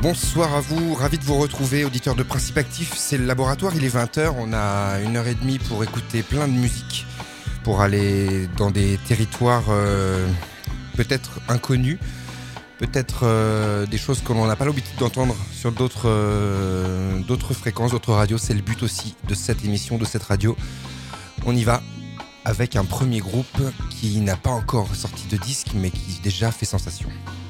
Bonsoir à vous, ravi de vous retrouver, auditeurs de Principe Actif. C'est le laboratoire, il est 20h, on a 1h30 pour écouter plein de musique, pour aller dans des territoires peut-être inconnus, peut-être des choses que l'on n'a pas l'habitude d'entendre sur d'autres fréquences, d'autres radios. C'est le but aussi de cette émission, de cette radio. On y va avec un premier groupe qui n'a pas encore sorti de disque, mais qui déjà fait sensation.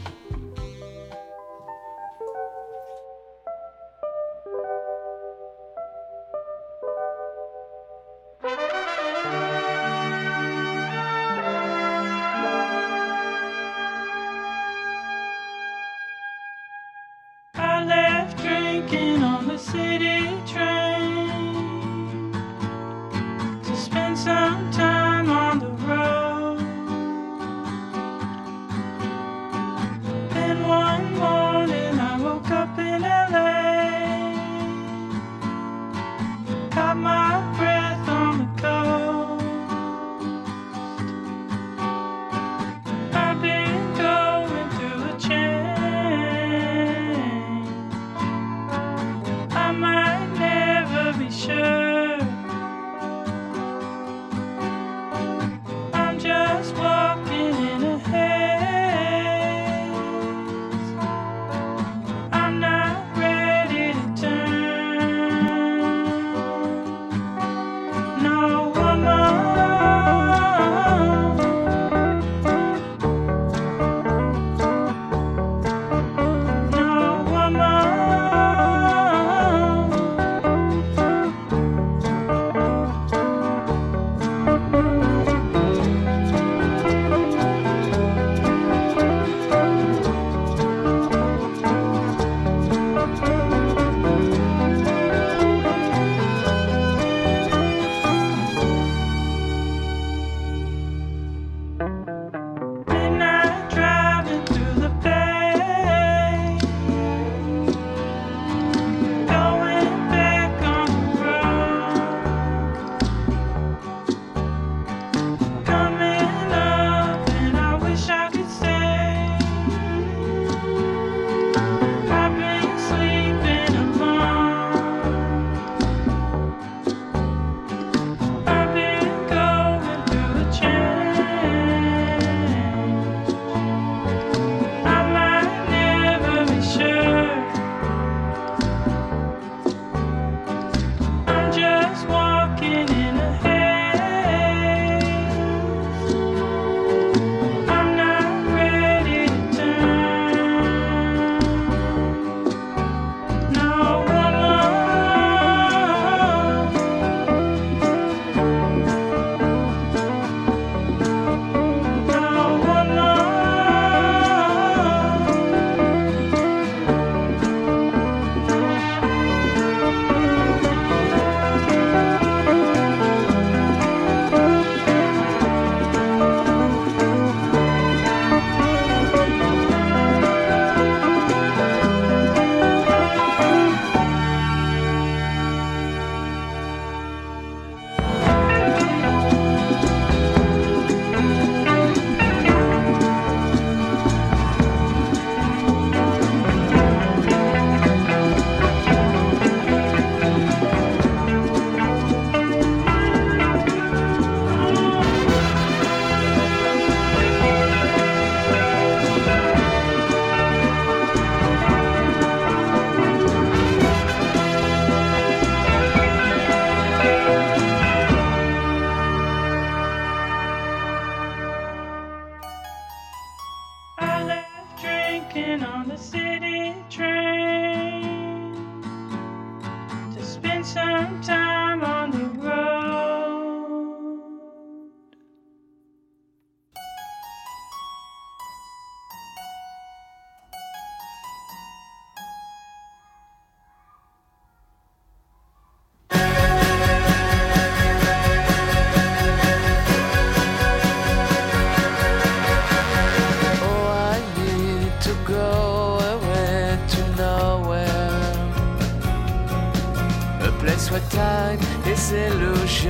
Time is illusion.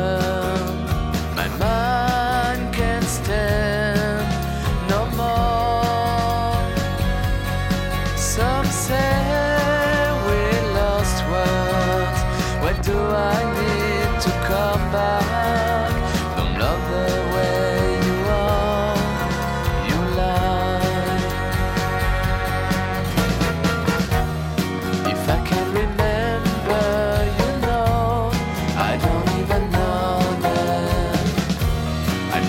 My mind can't stand no more. Some say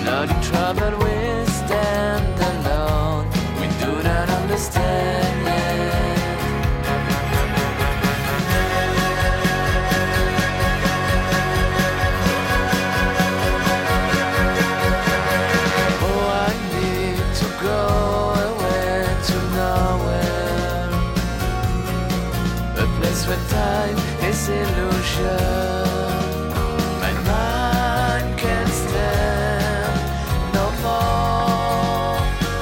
not in trouble, we stand alone. We do not understand yet. Oh, I need to go away to nowhere, a place where time is illusion. My mind can't stand no more.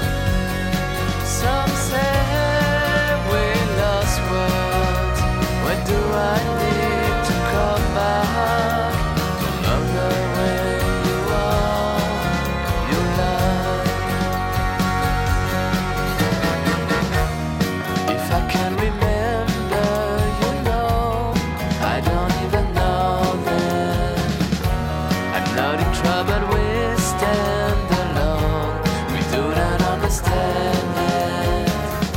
Some say we lost words. When do I need to come back? No longer where you are, you lie. If I can remember, you know, I don't even know that. I'm not in trouble, we stand alone. We do not understand yet.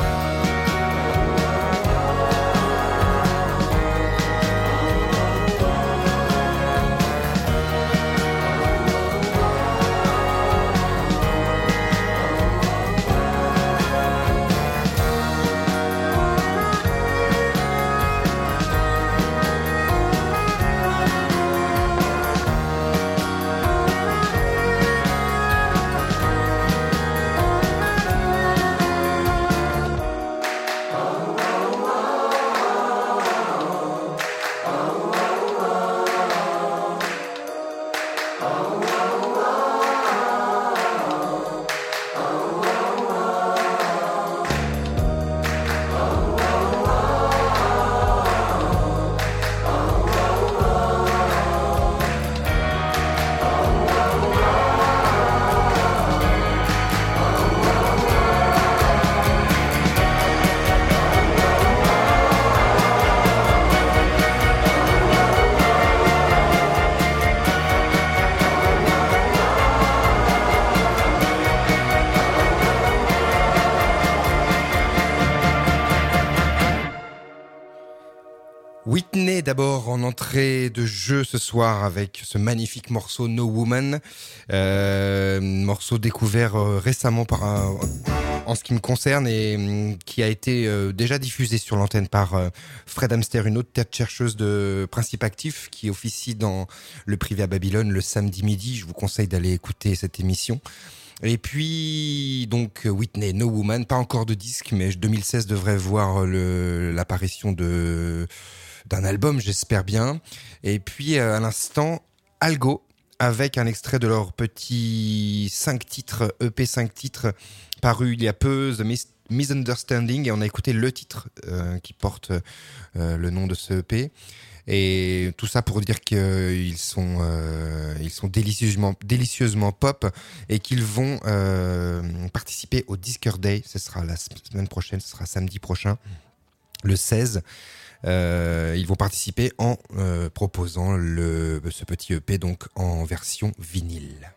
Whitney d'abord en entrée de jeu ce soir avec ce magnifique morceau No Woman, morceau découvert récemment en ce qui me concerne et qui a été déjà diffusé sur l'antenne par Fred Hamster, une autre tête chercheuse de Principe Actif qui officie dans le privé à Babylone le samedi midi. Je vous conseille d'aller écouter cette émission. Et puis, donc, Whitney, No Woman, pas encore de disque, mais 2016 devrait voir l'apparition d'un album, j'espère bien. Et puis, à l'instant, Algo, avec un extrait de leur petit 5 titres, EP 5 titres, paru il y a peu, The Misunderstanding, et on a écouté le titre qui porte le nom de ce EP. Et tout ça pour dire qu'ils sont délicieusement pop et qu'ils vont participer au Disqueur Day. Ce sera la semaine prochaine, ce sera samedi prochain, le 16. Ils vont participer en proposant ce petit EP donc en version vinyle.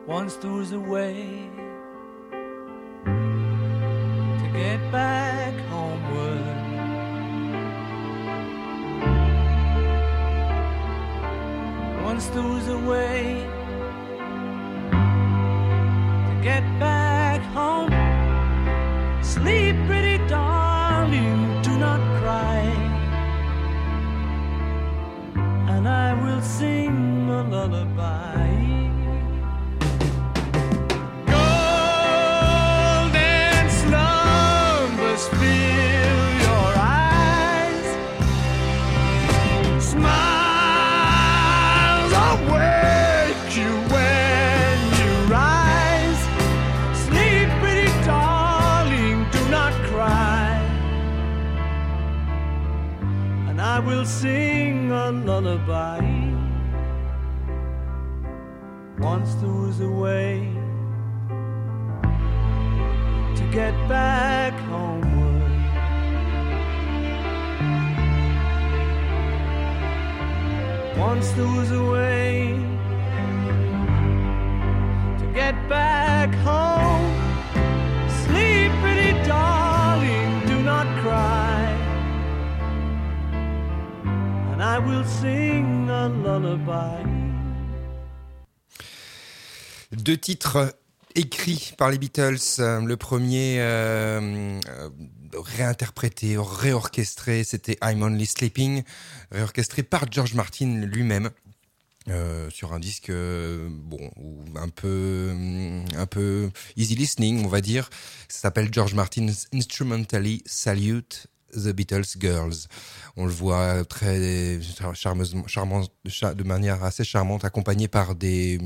Once there was a way to get back homeward. Once there was a way to get back home. Sleep, pretty darling, do not cry, and I will sing a lullaby. Golden slumbers fill your eyes, smiles awake you when you rise. Sleep, pretty darling, do not cry, and I will sing a lullaby. Once there was a way to get back homeward. Once there was a way to get back home. Sleep, pretty darling, do not cry, and I will sing a lullaby. Deux titres écrits par les Beatles. Le premier réinterprété, réorchestré, c'était I'm Only Sleeping, réorchestré par George Martin lui-même. Sur un disque un peu easy listening, on va dire. Ça s'appelle George Martin's Instrumentally Salute the Beatles Girls. On le voit très charmant, de manière assez charmante, accompagné par des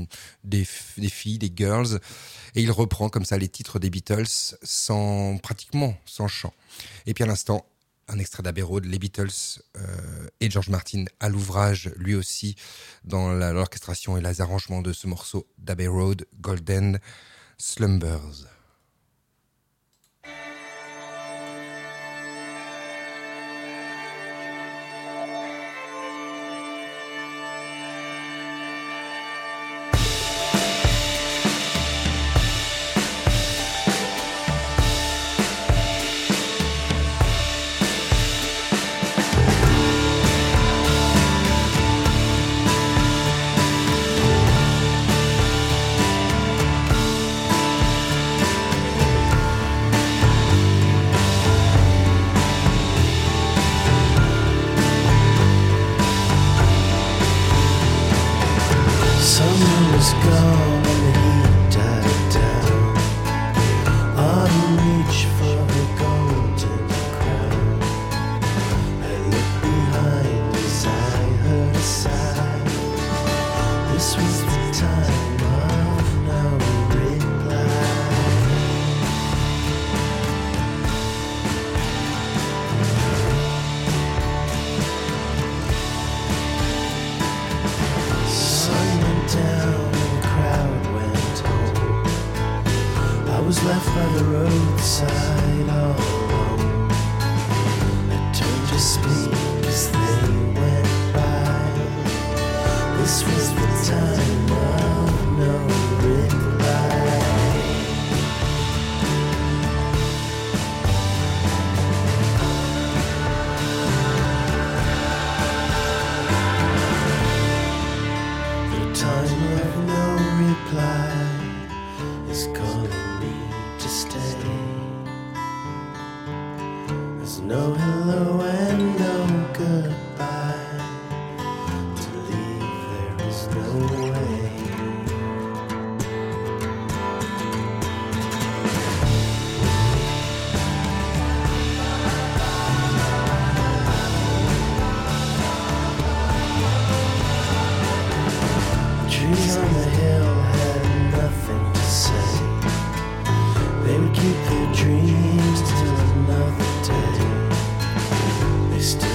filles, des girls, et il reprend comme ça les titres des Beatles pratiquement sans chant. Et puis à l'instant, un extrait d'Abbey Road, les Beatles et George Martin à l'ouvrage, lui aussi, dans l'orchestration et les arrangements de ce morceau d'Abbey Road, Golden Slumbers. They would keep their dreams till another day. They still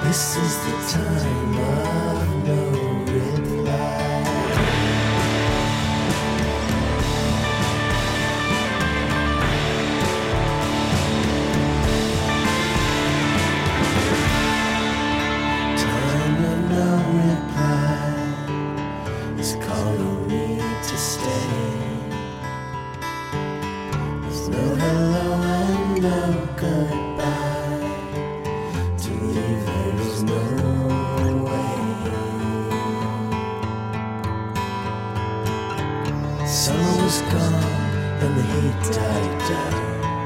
This is the time of no reply. Time of no reply is calling me to stay. There's no hello and no goodbye. To leave there is no way. Summer was gone and the heat died down.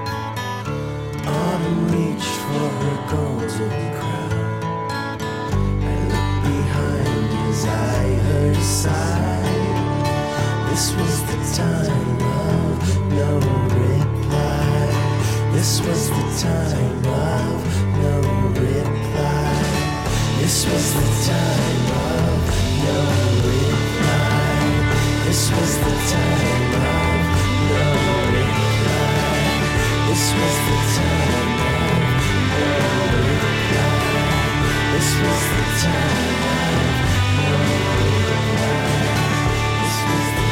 Autumn reached for her golden crown. I looked behind as I heard a sigh. This was the time of no reply. This was the time of no reply. This was the time of no reply. This was the time of no reply. This was the time of no reply. This was the time of no reply. This was the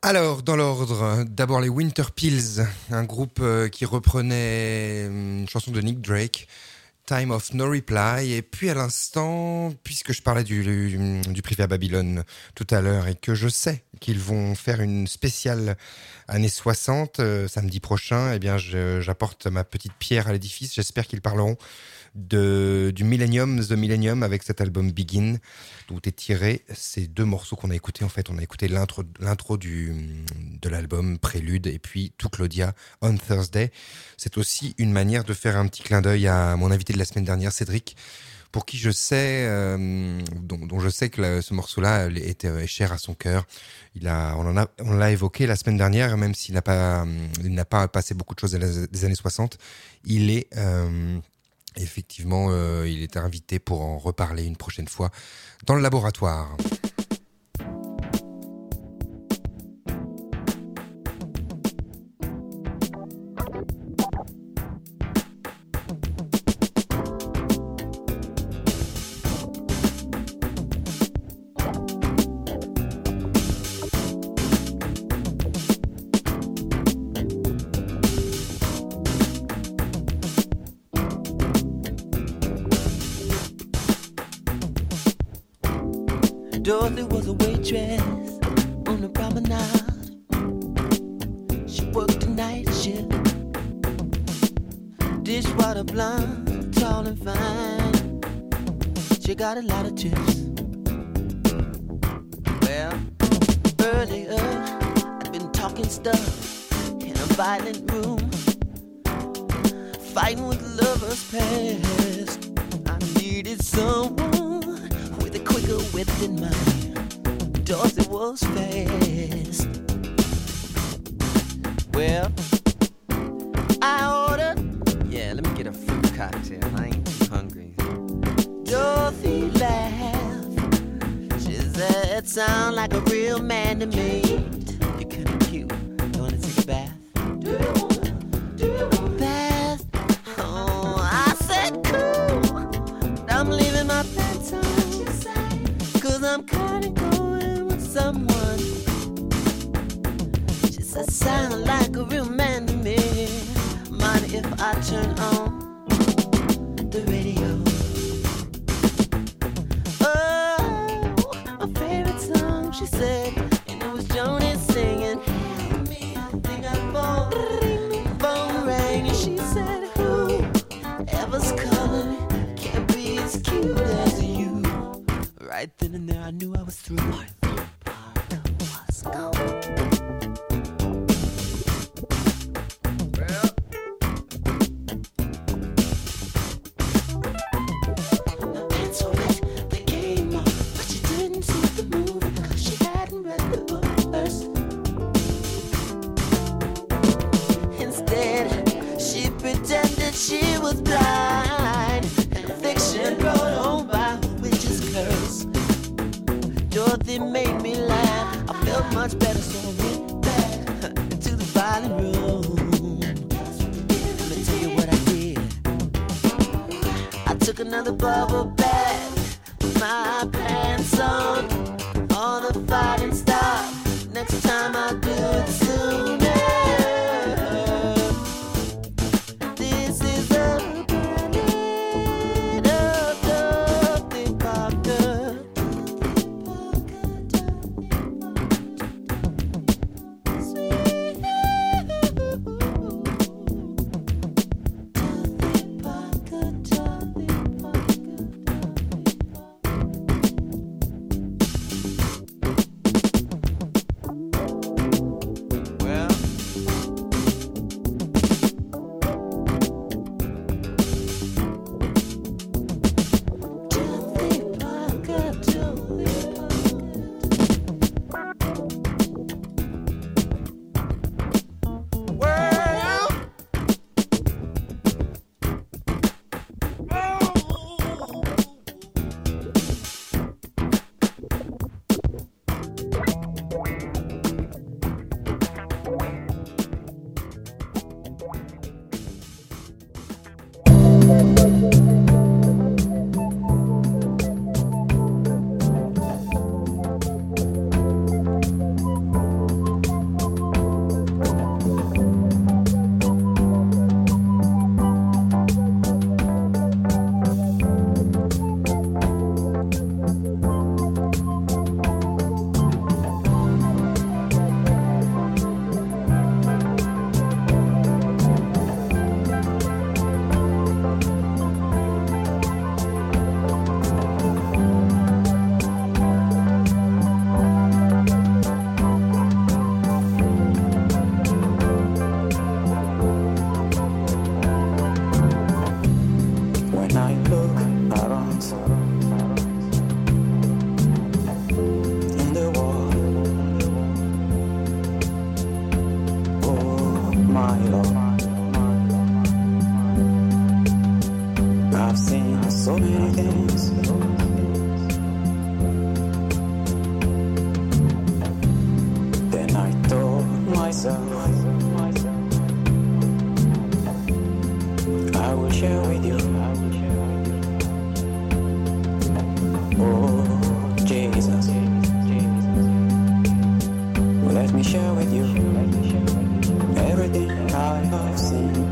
Alors, dans l'ordre, d'abord les Winter Pills, un groupe qui reprenait une chanson de Nick Drake, Time of No Reply, et puis à l'instant, puisque je parlais du privé à Babylone tout à l'heure, et que je sais qu'ils vont faire une spéciale années 60, samedi prochain, eh bien j'apporte ma petite pierre à l'édifice, j'espère qu'ils parleront du Millennium, The Millennium, avec cet album Begin, d'où est tiré ces deux morceaux qu'on a écoutés. En fait, on a écouté l'intro de l'album, Prélude, et puis tout Claudia, On Thursday. C'est aussi une manière de faire un petit clin d'œil à mon invité de la semaine dernière, Cédric, pour qui je sais, dont je sais que ce morceau-là est cher à son cœur. On l'a évoqué la semaine dernière, même s'il n'a pas passé beaucoup de choses des années 60. Il est effectivement, il est invité pour en reparler une prochaine fois dans le laboratoire. Dorothy was a waitress on the promenade. She worked a night shift. Dishwater blonde, tall and fine. She got a lot of tips. Well, earlier I'd been talking stuff in a violent room, fighting with lovers past. I needed someone with a quicker wit than mine. Dorothy was fast. Well, I ordered, yeah, let me get a fruit cocktail, I ain't too hungry. Dorothy laughed. She said, sound like a real man to me. You're kinda cute, you wanna take a bath? Do you want a bath? Oh, I said cool. I'm leaving my pants on, cause I'm kinda going with someone. She said, sound like a real man to me. Mind if I turn on the radio? Oh, my favorite song, she said, and it was Joni singing. Help me, I think I'm born. Phone rang and she said, who ever's calling can't be as cute as you. Right then and there I knew I was through. My favorite part was gone. She was blind, and fiction brought home by a witch's curse. Dorothy made me laugh. I felt much better, so I went back to the violin room. Let me tell you what I did. I took another bubble bath, put my pants on. All the fighting stopped. Next time I do it sooner. I will share with you. Oh, Jesus. Let me share with you everything I have seen.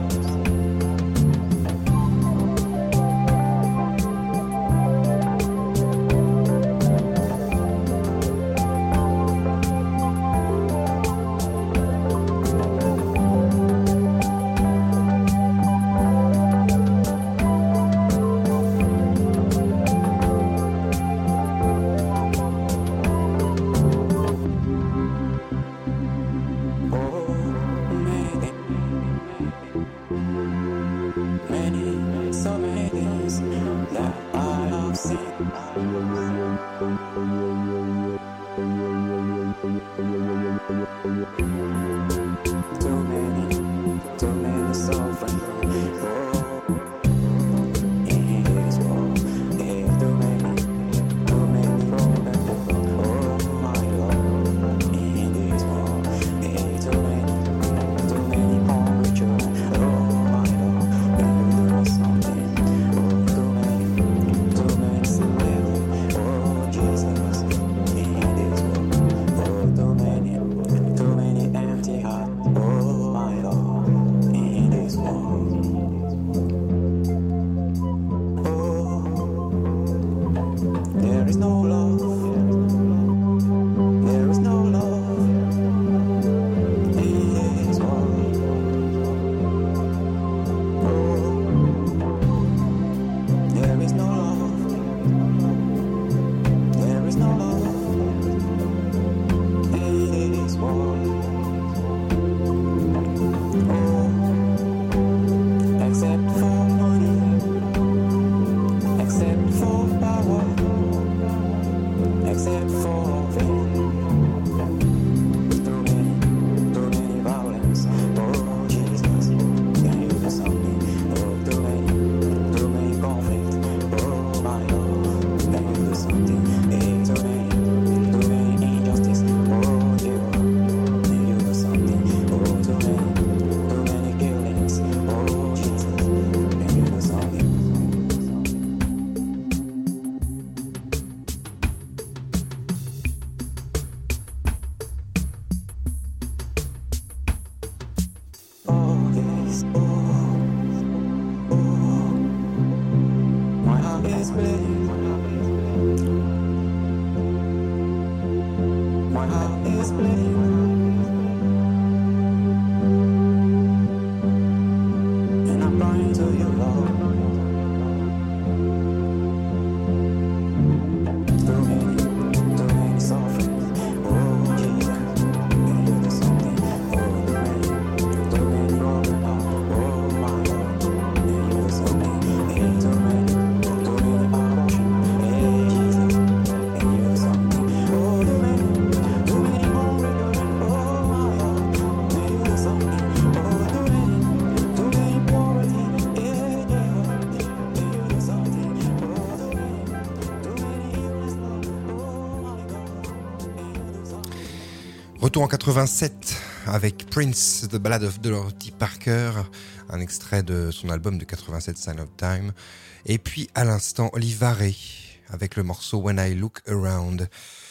Retour en 87 avec Prince, The Ballad of Dorothy Parker, un extrait de son album de 87, Sign of Time. Et puis à l'instant, Olive avec le morceau When I Look Around.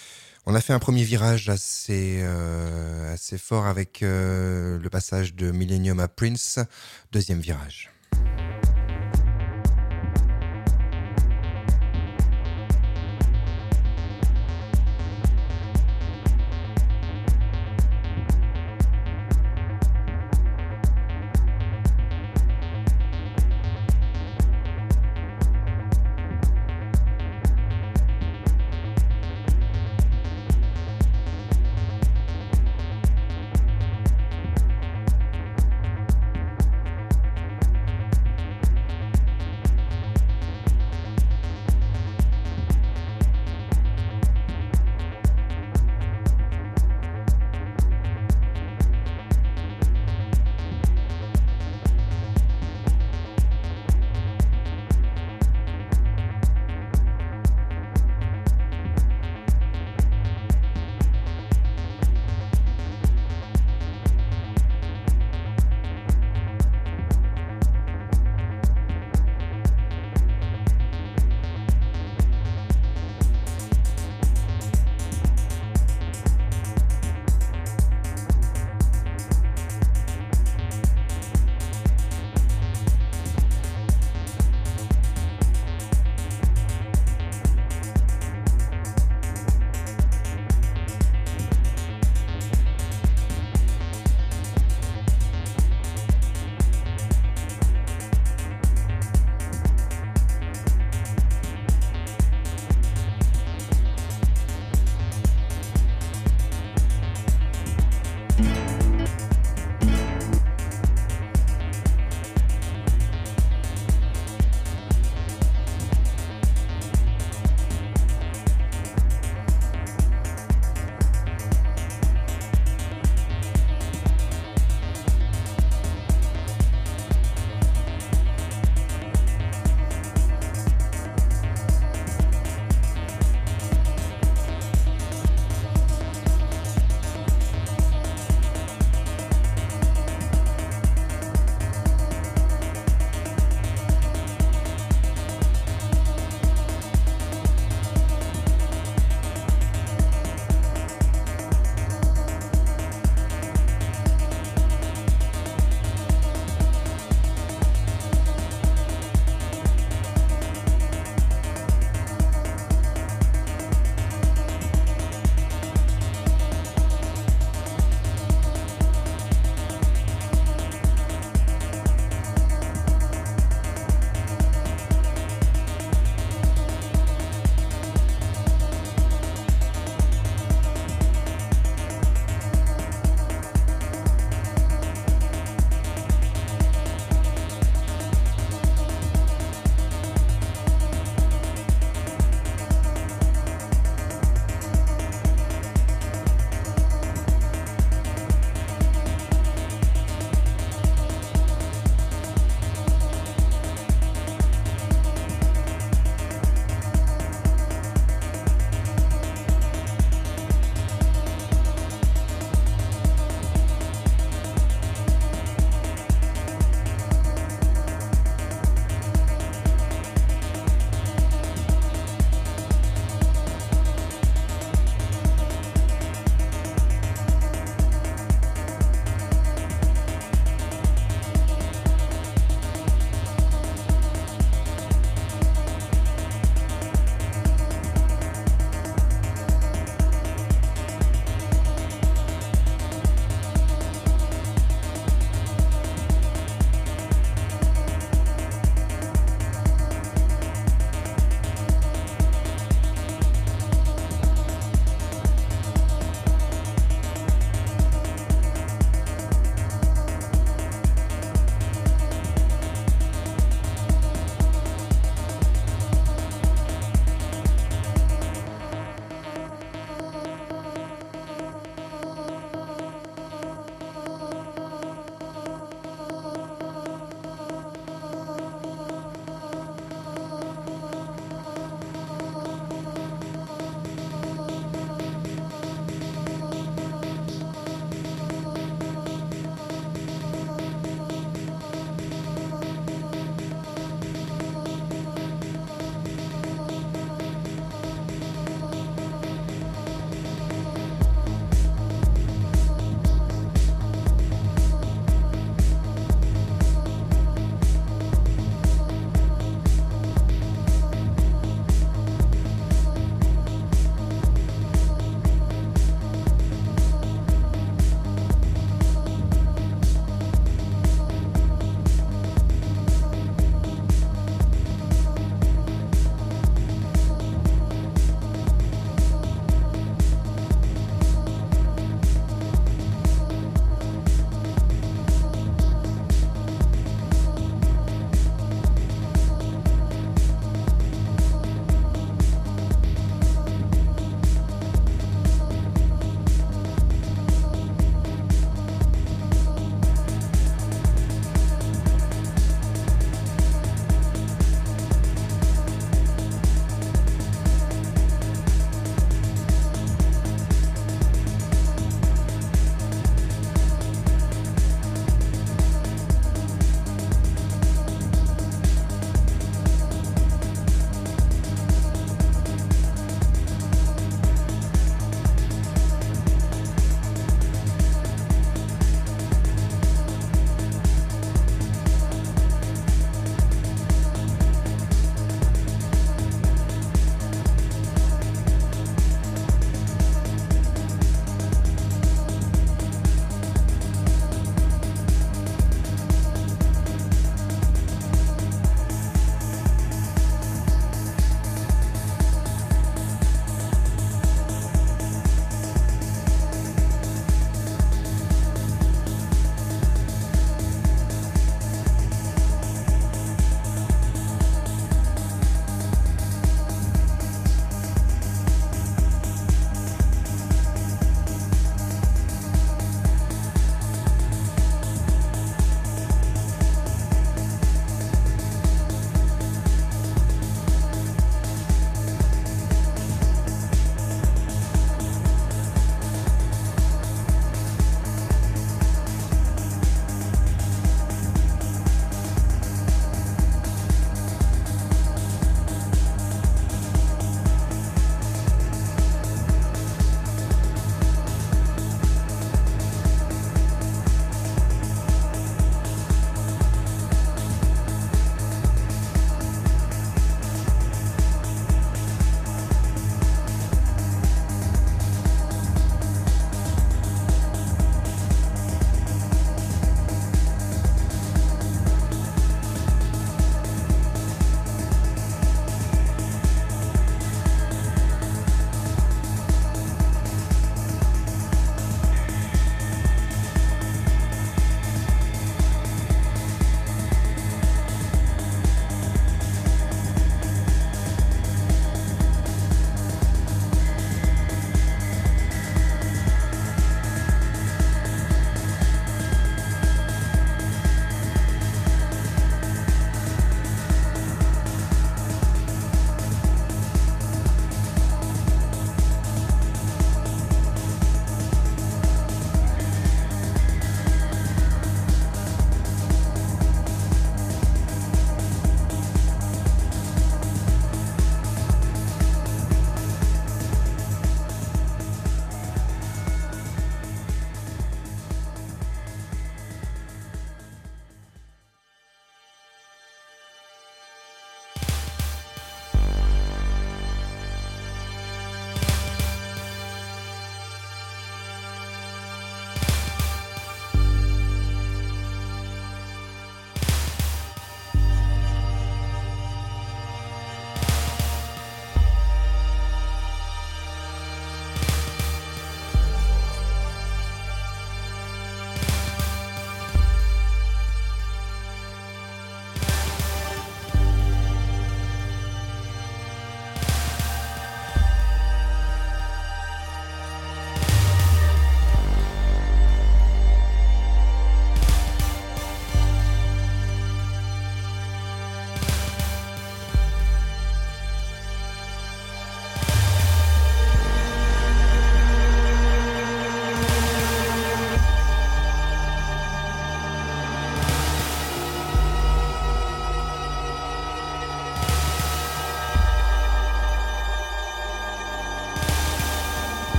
On a fait un premier virage assez fort avec le passage de Millennium à Prince. Deuxième virage.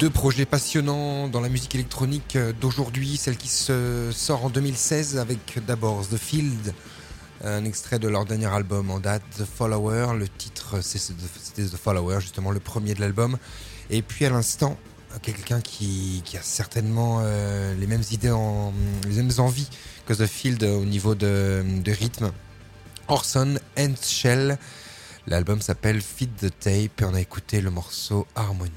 Deux projets passionnants dans la musique électronique d'aujourd'hui, celle qui se sort en 2016 avec d'abord The Field, un extrait de leur dernier album en date, The Follower. Le titre c'était The Follower, justement le premier de l'album. Et puis à l'instant, quelqu'un qui a certainement les mêmes idées, les mêmes envies que The Field au niveau de rythme. Orson Henschel. L'album s'appelle Feed the Tape et on a écouté le morceau Harmony.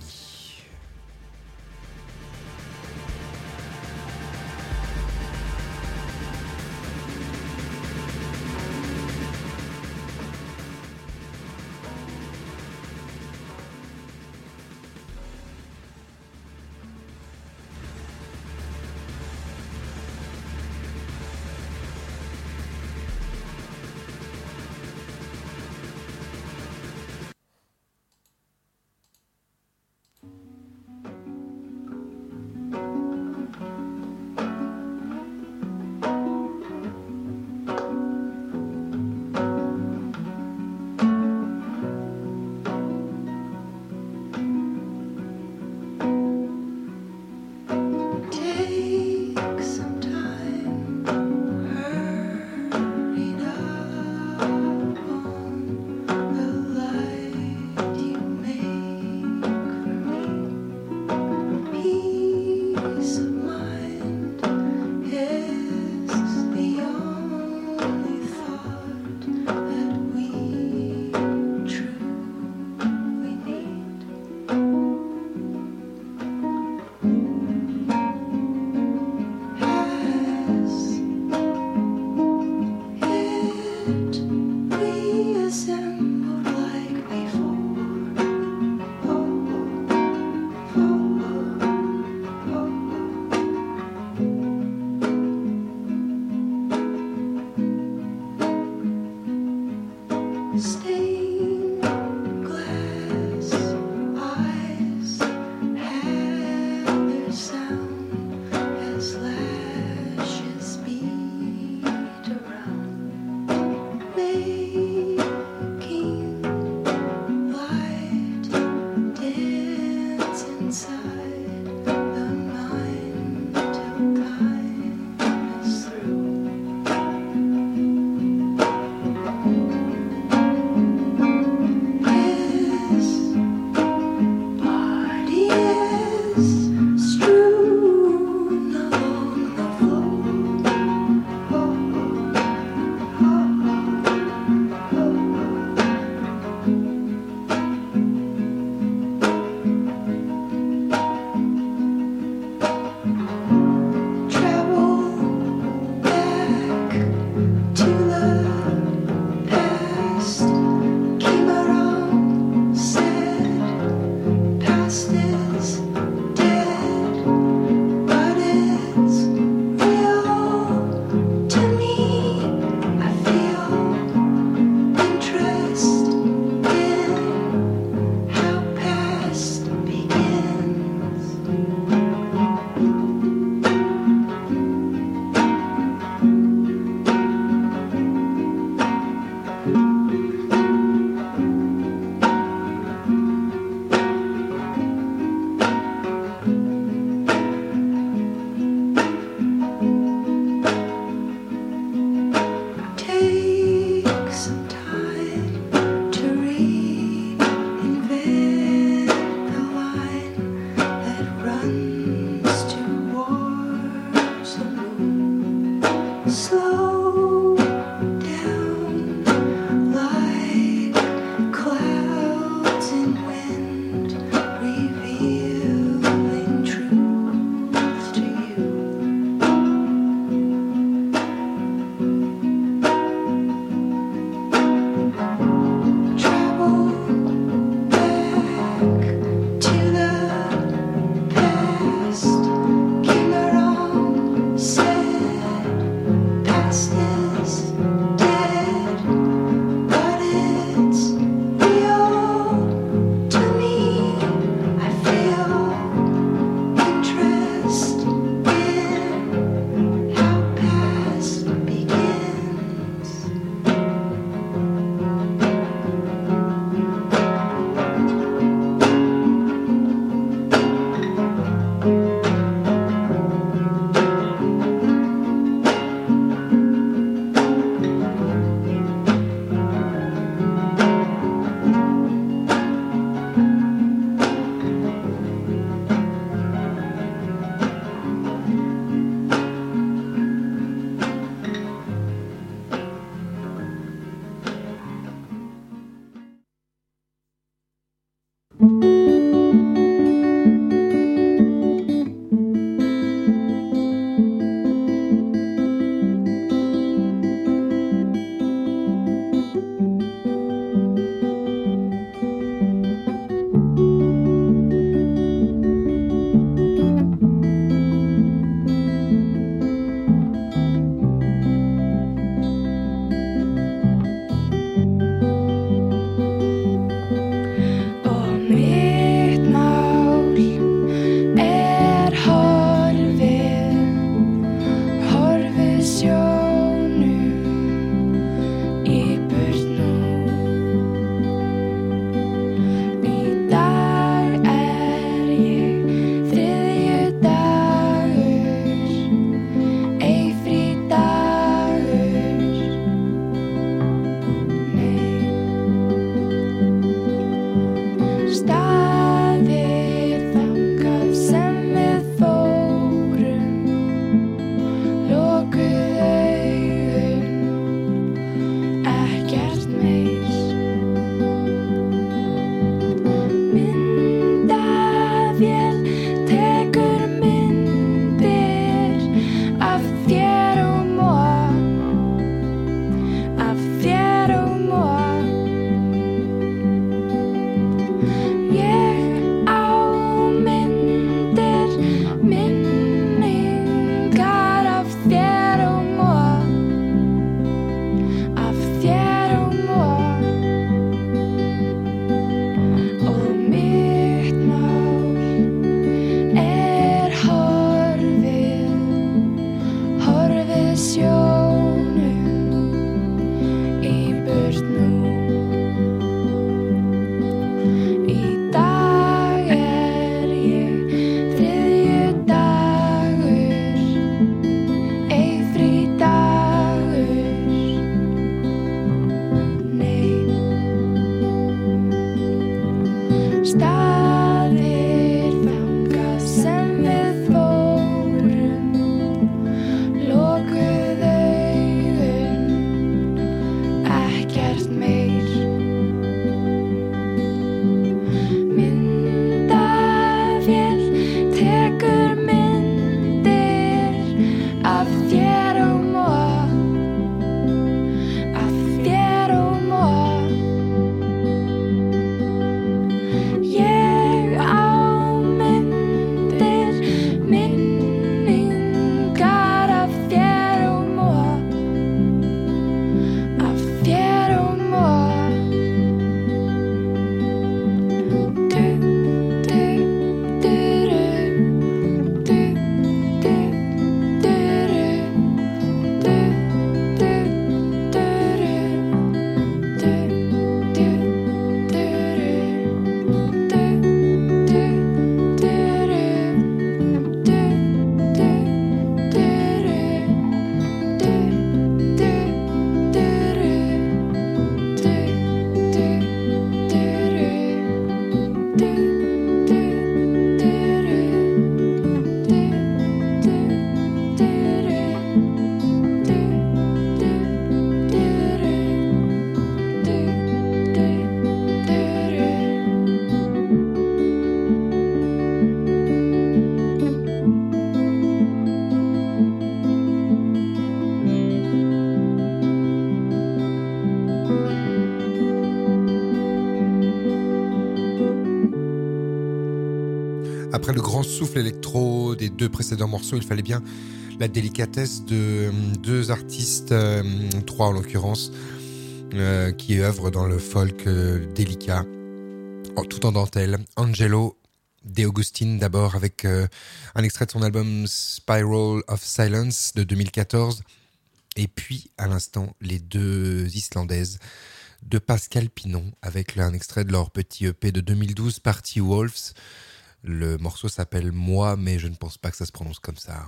Après le grand souffle électro des deux précédents morceaux, il fallait bien la délicatesse de deux artistes, trois en l'occurrence, qui œuvrent dans le folk délicat, tout en dentelle. Angelo De Augustine d'abord avec un extrait de son album Spiral of Silence de 2014, et puis à l'instant les deux Islandaises de Pascal Pinon avec un extrait de leur petit EP de 2012 Party Wolves. Le morceau s'appelle Moi, mais je ne pense pas que ça se prononce comme ça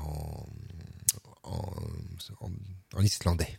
en islandais.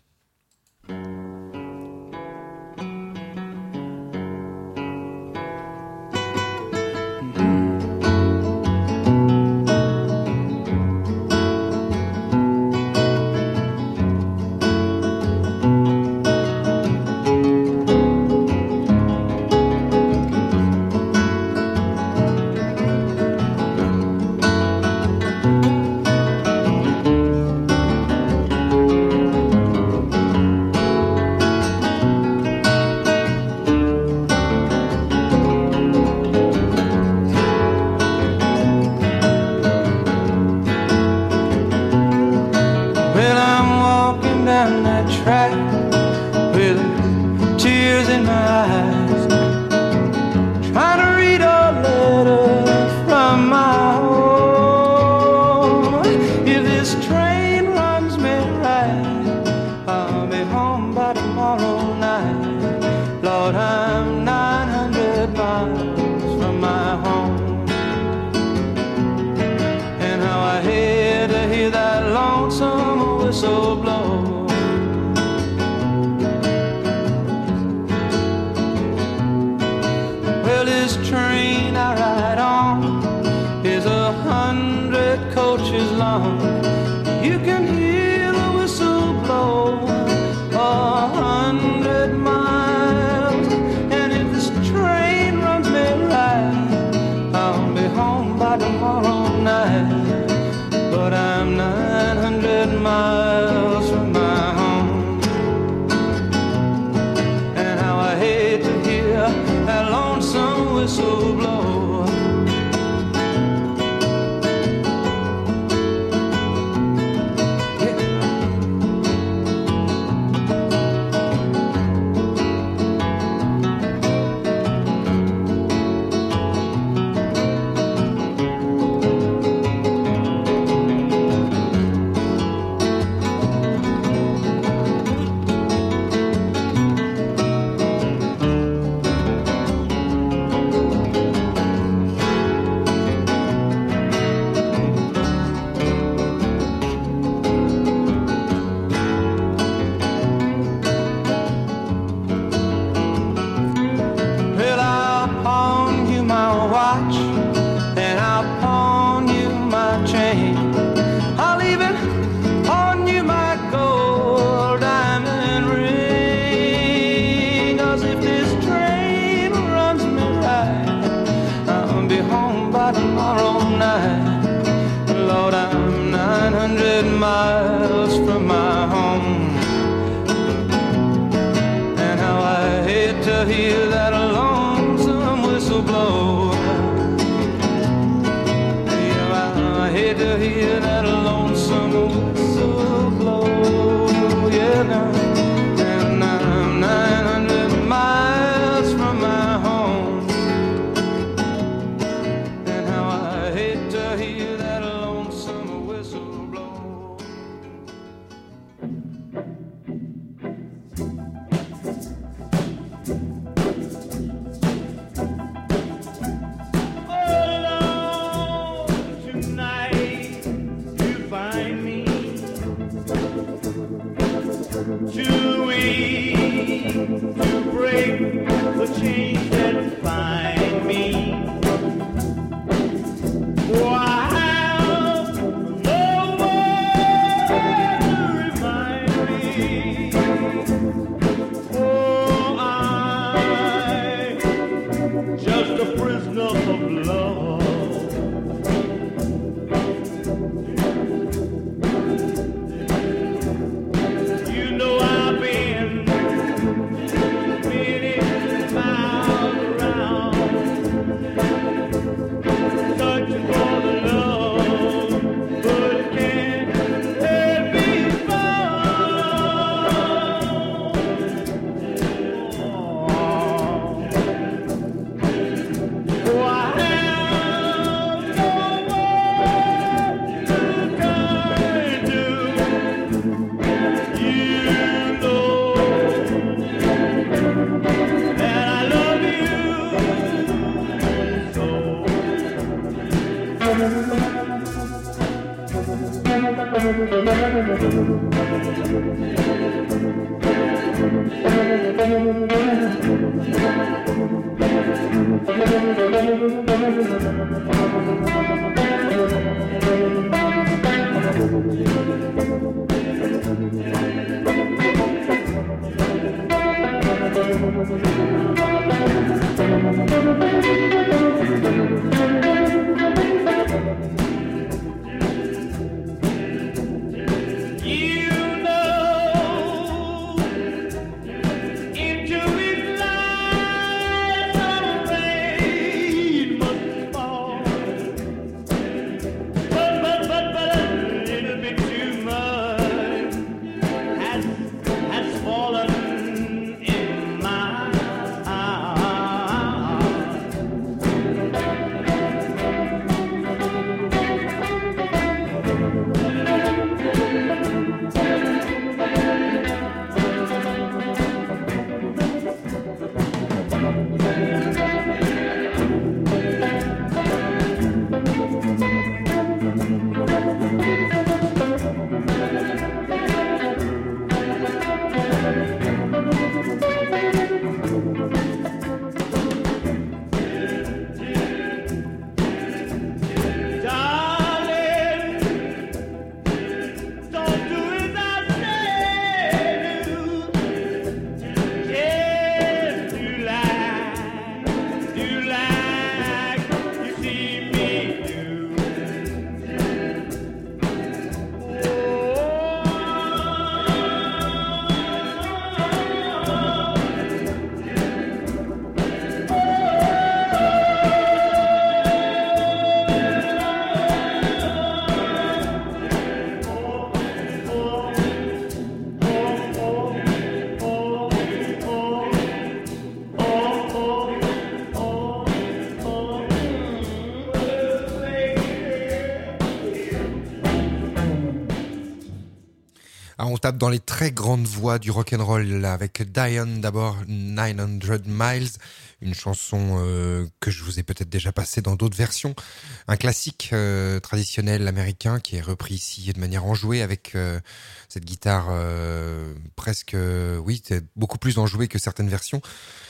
On tape dans les très grandes voix du rock'n'roll avec Diane d'abord, 900 Miles, une chanson que je vous ai peut-être déjà passée dans d'autres versions, un classique traditionnel américain qui est repris ici de manière enjouée avec cette guitare presque, beaucoup plus enjouée que certaines versions.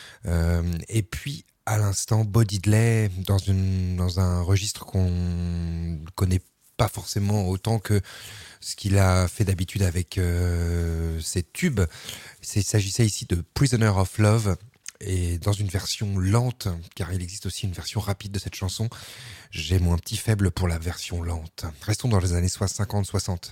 Et puis à l'instant, Bo Diddley dans un registre qu'on connaît pas forcément autant que ce qu'il a fait d'habitude avec ses tubes. Il s'agissait ici de Prisoner of Love, et dans une version lente, car il existe aussi une version rapide de cette chanson. J'ai mon petit faible pour la version lente. Restons dans les années 50-60.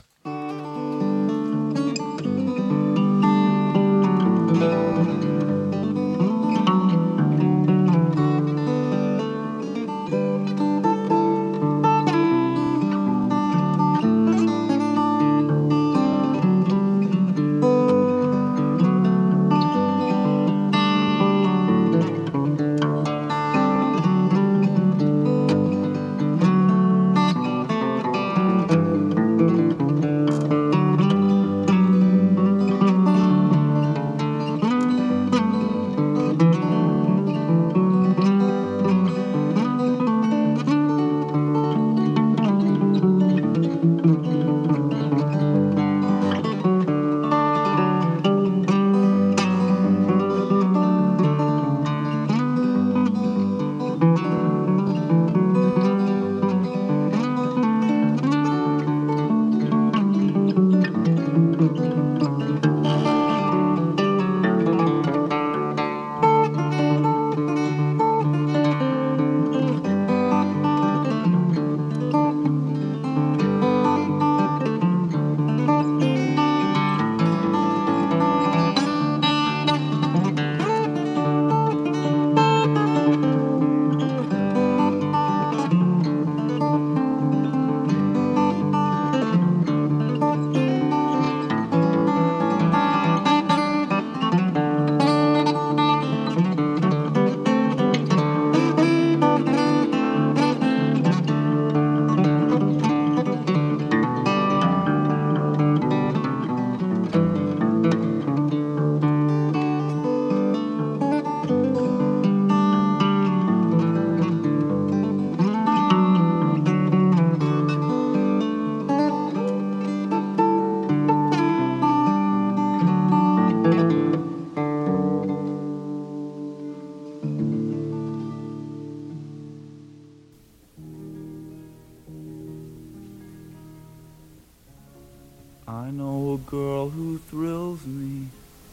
girl who thrills me.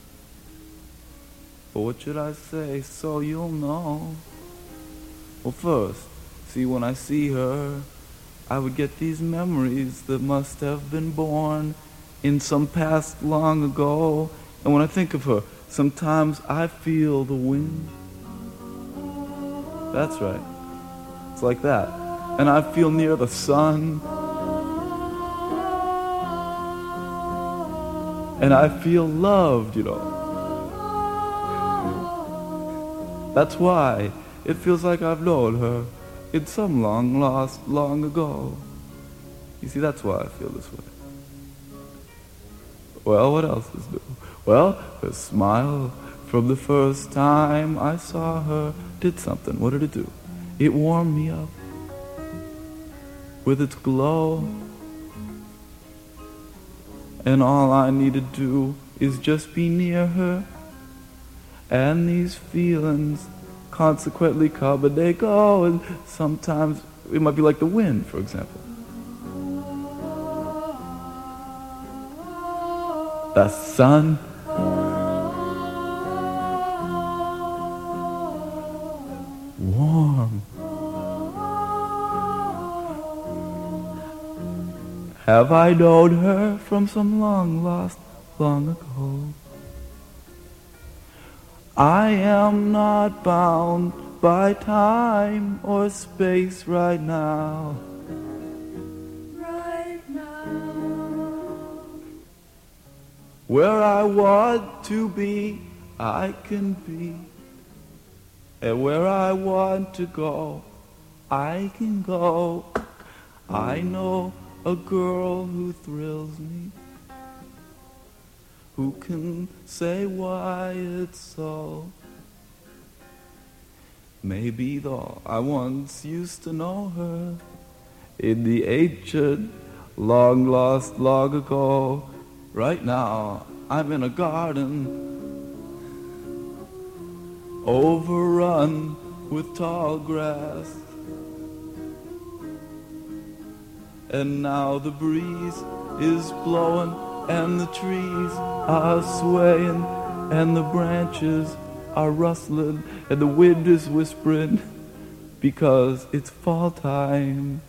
But what should I say so you'll know? Well, first, see, when I see her, I would get these memories that must have been born in some past long ago. And when I think of her, sometimes I feel the wind. That's right. It's like that. And I feel near the sun. And I feel loved, you know. That's why it feels like I've known her in some long lost long ago. You see, that's why I feel this way. Well, what else is new? Well, her smile from the first time I saw her did something. What did it do? It warmed me up with its glow. And all I need to do is just be near her. And these feelings consequently come and they go. And sometimes it might be like the wind, for example. The sun. Warm. Have I known her from some long lost long ago? I am not bound by time or space right now. Right now. Where I want to be, I can be. And where I want to go, I can go. I know a girl who thrills me, who can say why it's so. Maybe though I once used to know her in the ancient, long lost long ago. Right now I'm in a garden overrun with tall grass. And now the breeze is blowing and the trees are swaying and the branches are rustling and the wind is whispering because it's fall time.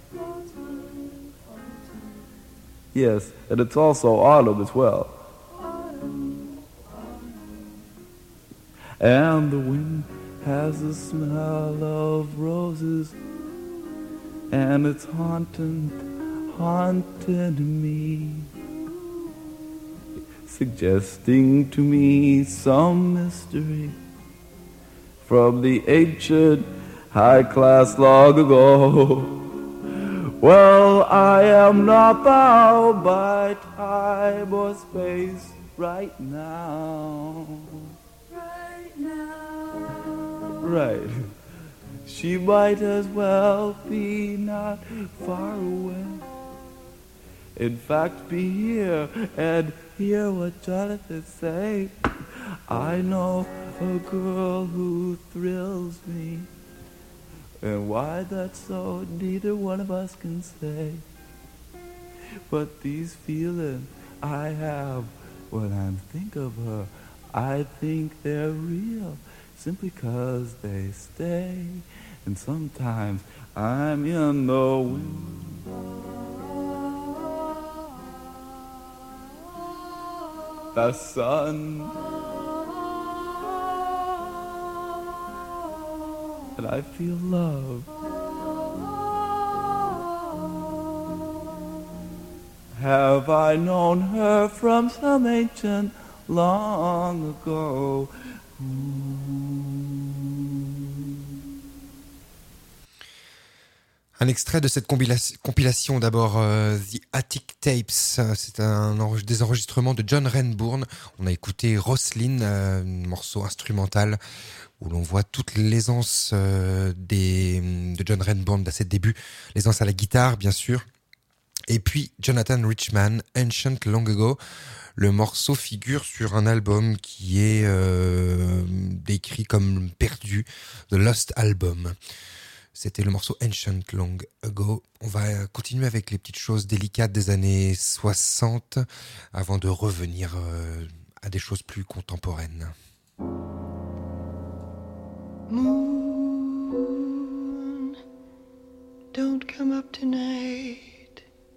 Yes, and it's also autumn as well. And the wind has the smell of roses and it's haunting me, suggesting to me some mystery from the ancient high class long ago. Well, I am not bound by time or space right now. Right now. Right. She might as well be not far away. In fact, be here and hear what Jonathan say. I know a girl who thrills me, and why that's so, neither one of us can say. But these feelings I have when I think of her, I think they're real, simply 'cause they stay. And sometimes I'm in the wind. The sun. And I feel love. Have I known her from some ancient long ago? Un extrait de cette compilation d'abord, The Attic Tapes, c'est des enregistrements de John Renbourn. On a écouté Roslyn, un morceau instrumental où l'on voit toute l'aisance de John Renbourn à ses débuts, l'aisance à la guitare bien sûr. Et puis Jonathan Richman, Ancient Long Ago. Le morceau figure sur un album qui est décrit comme perdu, The Lost Album. C'était le morceau Ancient Long Ago. On va continuer avec les petites choses délicates des années 60 avant de revenir à des choses plus contemporaines. Moon, don't come up tonight.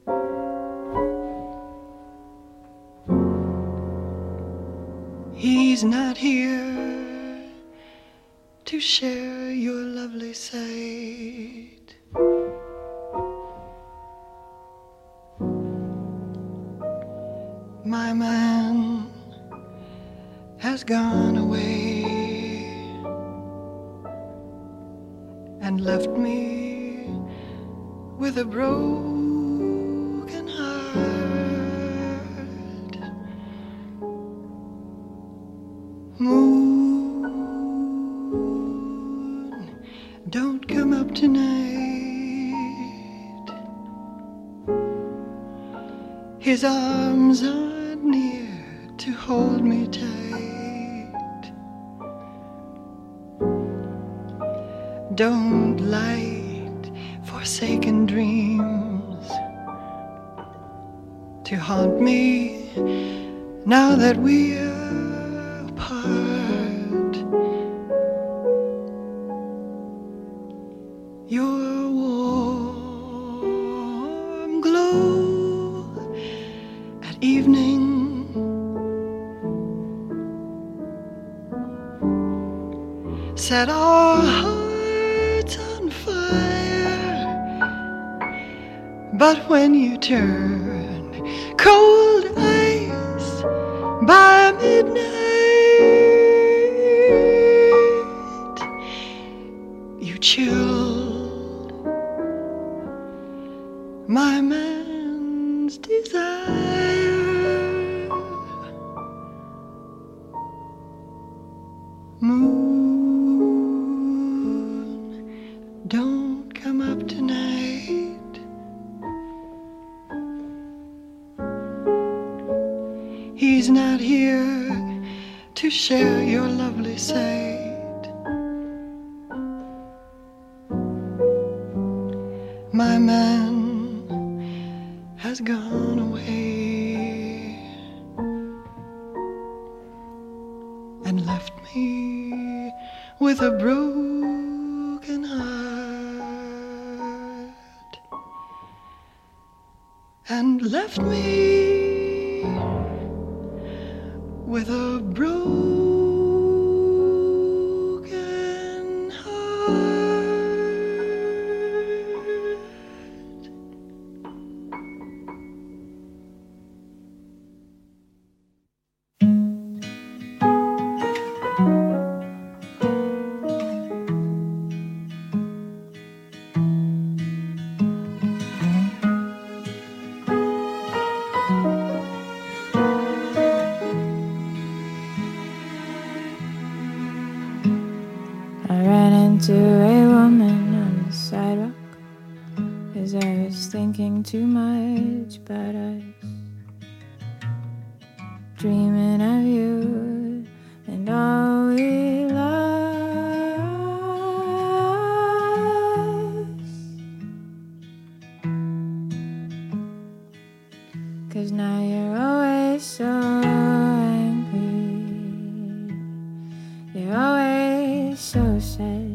He's not here to share your lovely sight. My man has gone away and left me with a broken heart. Moon, don't come up tonight. His arms aren't near to hold me tight. Don't light forsaken dreams to haunt me now that we're apart. Your warm glow at evening set our hearts on fire, but when you turn cold ice by midnight, you chilled my man's desire. Moon, don't come up tonight. He's not here to share your lovely sight. My man has gone away and left me with a broken heart, and left me with a broken heart. I ran into a woman on the sidewalk 'cause I was thinking too much about us, dreaming of you and all we lost. 'Cause now you're always so angry, you're always so sad.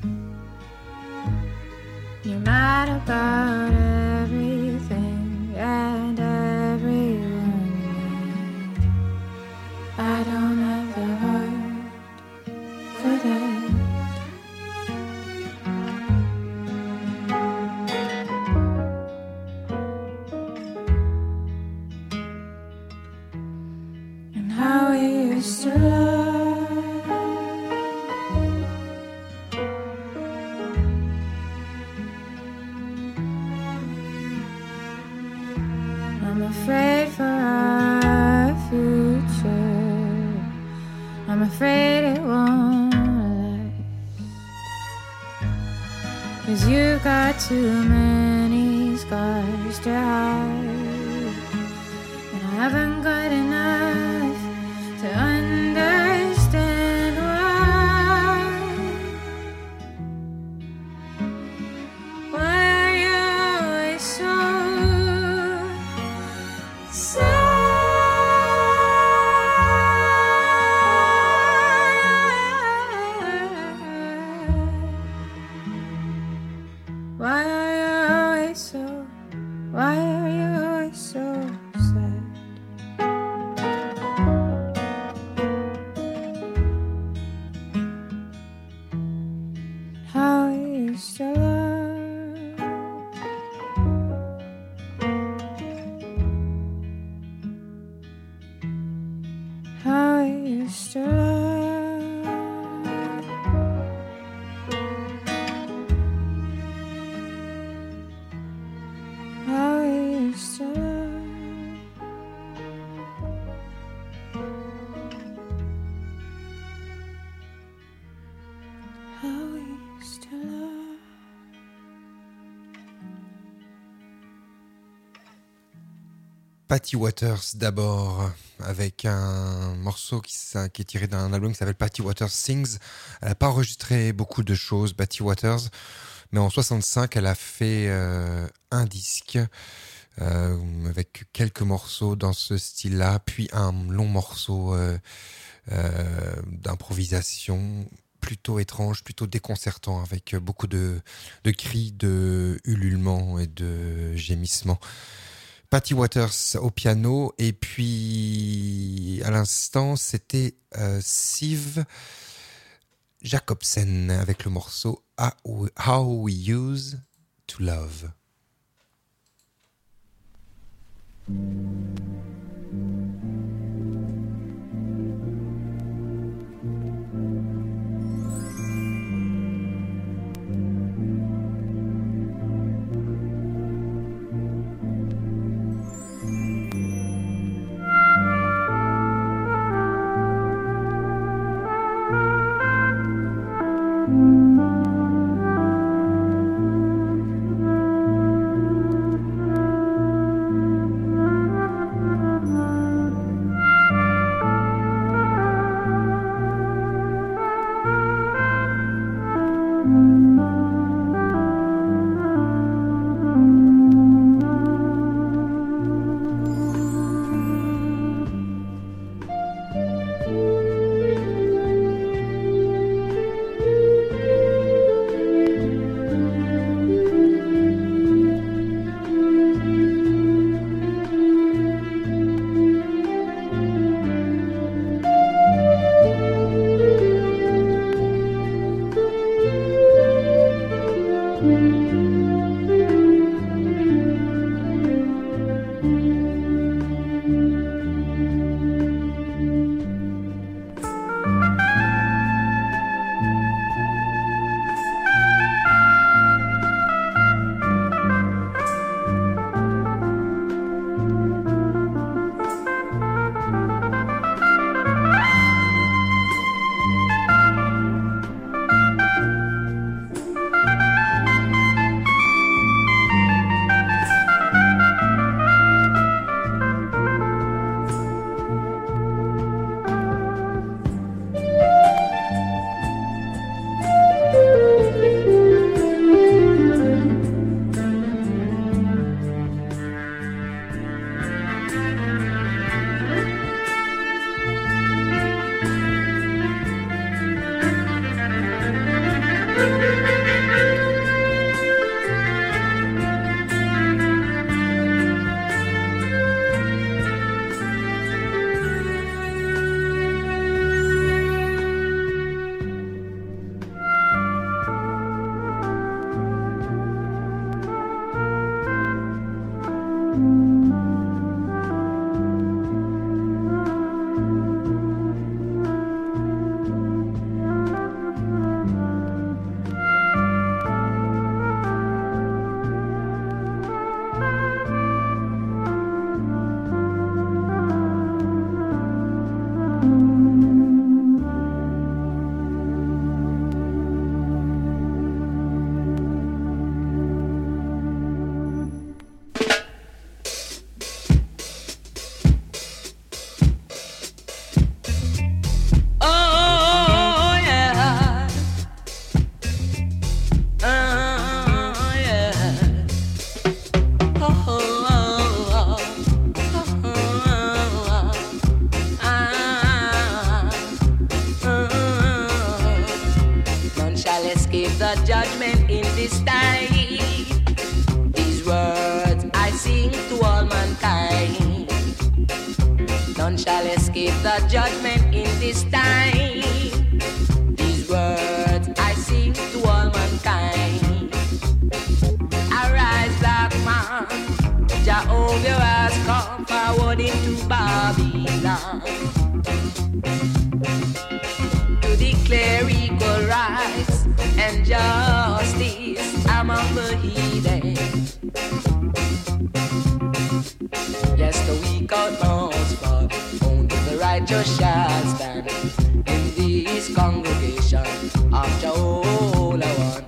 You're mad about everything and everyone. I don't have the heart for that. And how we used to love. I'm afraid for our future. I'm afraid it won't last. 'Cause you've got too many scars to hide, and I haven't got enough to understand why. to love. Patty Waters d'abord, avec un morceau qui est tiré d'un album qui s'appelle Patty Waters Sings. Elle n'a pas enregistré beaucoup de choses, Patty Waters, mais en 65, elle a fait un disque avec quelques morceaux dans ce style-là, puis un long morceau d'improvisation plutôt étrange, plutôt déconcertant, avec beaucoup de cris, de ululements et de gémissements. Patty Waters au piano, et puis à l'instant c'était Siv Jacobsen avec le morceau How We Use to Love. Righteous shall stand in this congregation of Jehovah.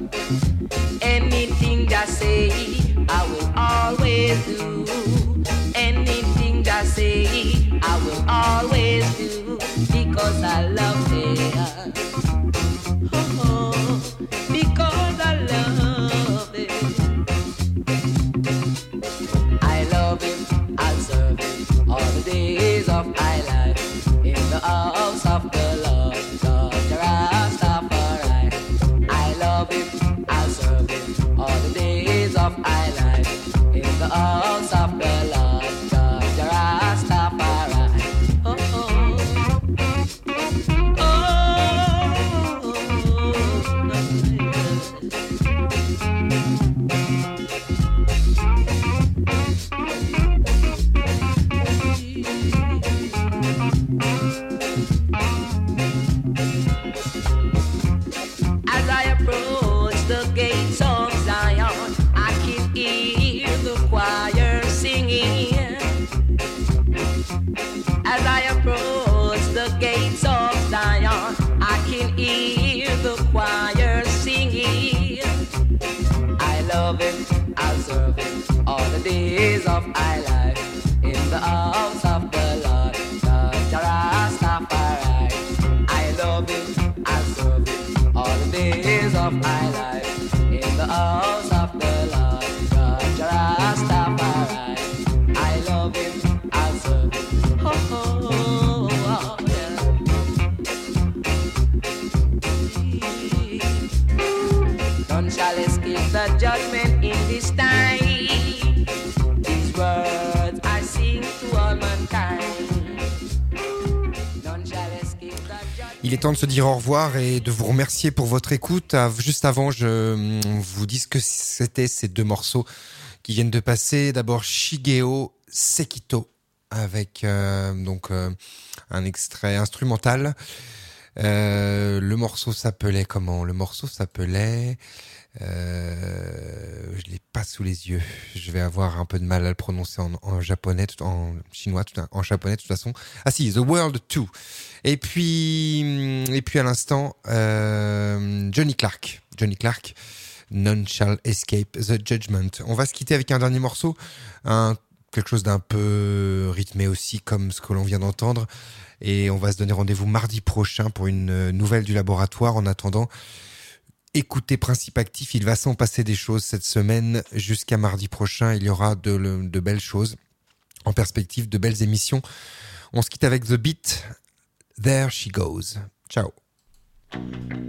serve it all the days of my life in the house of the Lord, the Rastafari. I love it, I serve it all the days of my life in the house of the Lord, the Rastafari. I love it, I serve it. Oh, oh, oh, yeah. None shall escape the judgment in this time. These words I sing to all mankind. None shall escape the judgment. Il est temps de se dire au revoir et de vous remercier pour votre écoute. Juste avant, je vous dis ce que c'était ces deux morceaux qui viennent de passer. D'abord, Shigeo Sekito avec un extrait instrumental. Le morceau s'appelait comment ? Le morceau s'appelait... je l'ai pas sous les yeux. Je vais avoir un peu de mal à le prononcer en japonais, en chinois, en japonais de toute façon. Ah si, The World 2. Et puis à l'instant, Johnny Clark, None Shall Escape the Judgment. On va se quitter avec un dernier morceau, quelque chose d'un peu rythmé aussi, comme ce que l'on vient d'entendre. Et on va se donner rendez-vous mardi prochain pour une nouvelle du laboratoire. En attendant, écoutez Principe Actif, il va s'en passer des choses cette semaine. Jusqu'à mardi prochain, il y aura de belles choses en perspective, de belles émissions. On se quitte avec The Beat, There She Goes. Ciao.